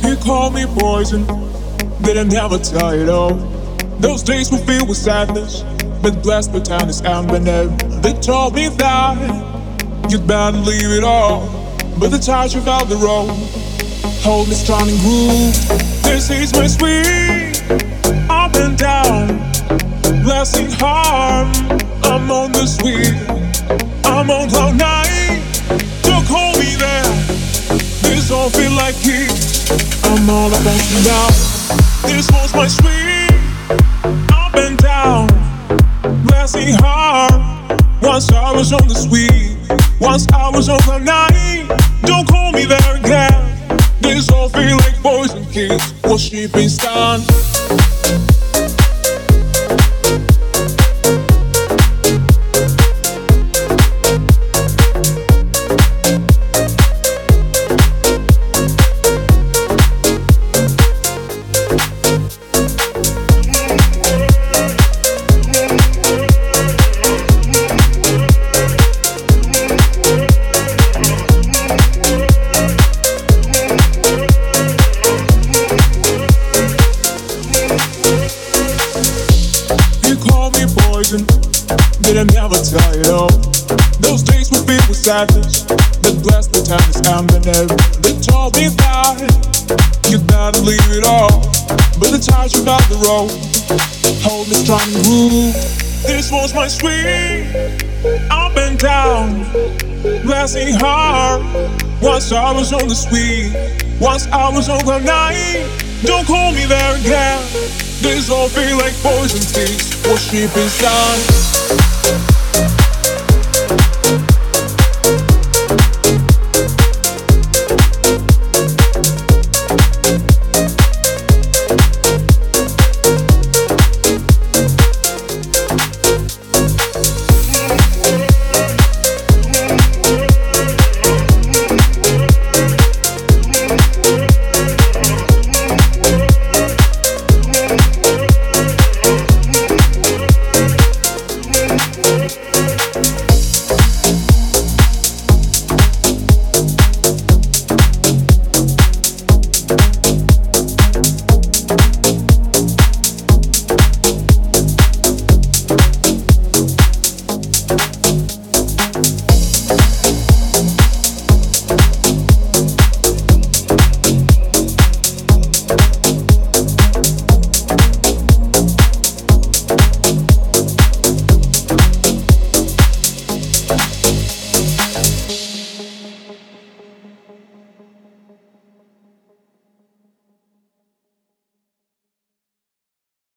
You call me poison, but I never tell you all. Those days were filled with sadness, but blessed the time is emblem. They told me that you'd better leave it all, but the tide you felt the road. Hold me strong and groove. This is my sweet, up and down, blessing heart. I'm on the sweet, I'm on cloud nine. Don't call me there. This don't feel like it. I'm all about you now. This was my sweet, up and down, blessing heart. Once I was on the sweet, once I was on cloud nine. Don't call me there again. This all feel like poison kiss, worshiping stand. Did I never tell you all? Those days were filled with sadness, but blessed the time is emblem. They told me that you'd better leave it all, but the tide you got the road. Hold me strong and groove. This was my sweet, up and down, blessing heart. Once I was on the sweet, once I was on the night. Don't call me there again. This all feel like poison things, worshiping sun.